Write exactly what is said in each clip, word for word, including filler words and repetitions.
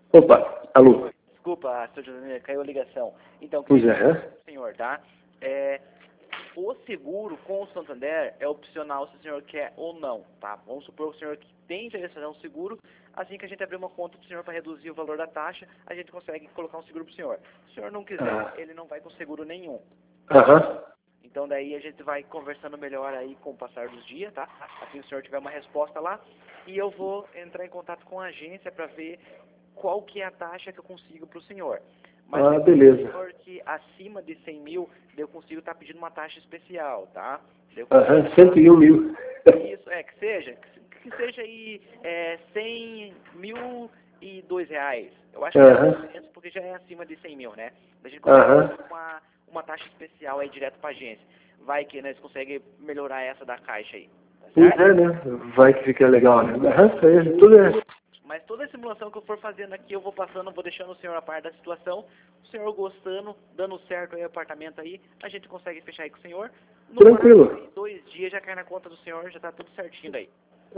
Opa, alô. Desculpa, senhor José, caiu a ligação. Então, Pois queria é. dizer pro senhor, tá? É, o seguro com o Santander é opcional se o senhor quer ou não, tá? Vamos supor que o senhor tem interesse em fazer um seguro, assim que a gente abrir uma conta pro senhor para reduzir o valor da taxa, a gente consegue colocar um seguro pro senhor. Se o senhor não quiser, Ah. ele não vai com seguro nenhum. Aham. Então daí a gente vai conversando melhor aí com o passar dos dias, tá? Assim o senhor tiver uma resposta lá, e eu vou entrar em contato com a agência para ver qual que é a taxa que eu consigo para o senhor. Mas Ah, beleza. senhor que acima de cem mil, eu consigo estar pedindo uma taxa especial, tá? Eu Aham, consigo cento e um mil. isso, é, que seja, que seja aí é, cem mil e dois reais. Eu acho que Aham. é menos porque já é acima de cem mil, né? A gente consegue Aham. fazer uma, uma taxa especial aí direto pra agência. Vai que nós conseguimos melhorar essa da caixa aí, tá Pois certo? é, né? Vai que fica legal, né? Aham, isso aí, tudo é. Mas toda a simulação que eu for fazendo aqui, eu vou passando, vou deixando o senhor a par da situação. O senhor gostando, dando certo aí o apartamento aí, a gente consegue fechar aí com o senhor. No Tranquilo. prazo de dois dias já cai na conta do senhor, já tá tudo certinho daí.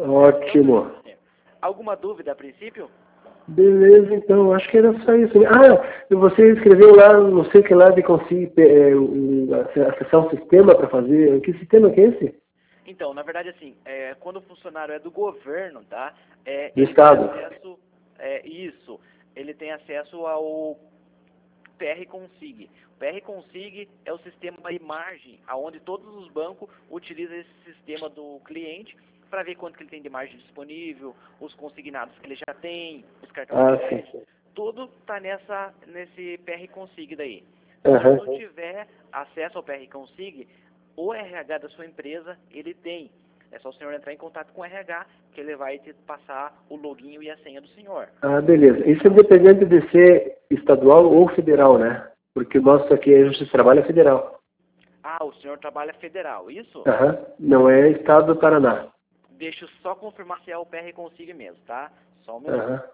Ótimo. Alguma dúvida a princípio? Beleza, então, acho que era só isso. Ah, você escreveu lá, não sei o que lá, de conseguir é, um, acessar um sistema para fazer. Que sistema que é esse? Então, na verdade, assim, é, quando o funcionário é do governo, tá? É, Do ele Estado. tem acesso, é, isso, ele tem acesso ao P R Consig. O P R Consig é o sistema de margem, aonde todos os bancos utilizam esse sistema do cliente para ver quanto que ele tem de margem disponível, os consignados que ele já tem, os cartões Ah, de sim. crédito, tudo está nessa nesse P R Consig daí. Se Aham. você não tiver acesso ao P R Consig, o R H da sua empresa, ele tem. É só o senhor entrar em contato com o R H, que ele vai te passar o login e a senha do senhor. Ah, beleza. Isso é independente de ser estadual ou federal, né? Porque o nosso aqui, a gente trabalha federal. Ah, o senhor trabalha federal, isso? Aham. Não é estado do Paraná. Deixa eu só confirmar se é o P R Consig mesmo, tá? Só um minuto. Aham.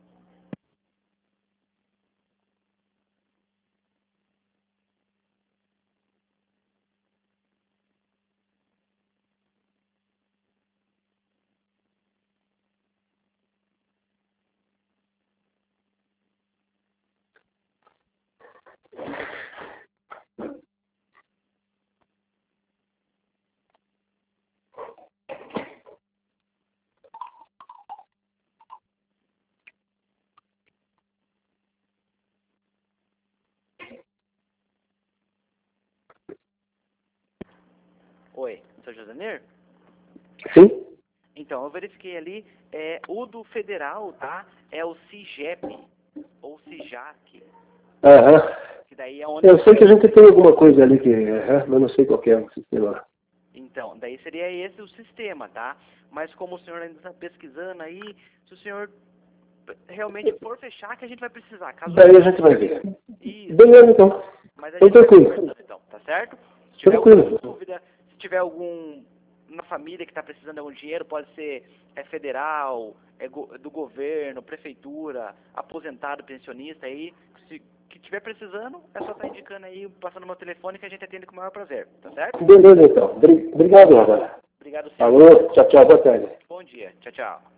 Oi, senhor Josenir? Sim? Então, eu verifiquei ali, é, o do federal, tá? É o CIGEP, ou CIJAC, Aham. que daí é onde... Eu sei que a gente tem alguma coisa ali que... Aham, mas não sei qual que é o sistema. Então, daí seria esse o sistema, tá? Mas como o senhor ainda está pesquisando aí, se o senhor realmente for fechar, que a gente vai precisar. Caso Daí a gente vai ver. Isso. Beleza, então. Mas a Então, gente vai tranquilo. conversando, então, tá certo? Se tiver Tranquilo. alguma dúvida, se tiver algum uma família que está precisando de algum dinheiro, pode ser é federal, é go, do governo, prefeitura, aposentado, pensionista aí, se que tiver precisando, é só estar indicando aí, passando meu telefone que a gente atende com o maior prazer, tá certo? Beleza, então. Obrigado, Roberto. Obrigado, senhor. Alô, tchau, tchau, boa tarde. Bom dia. Tchau, tchau.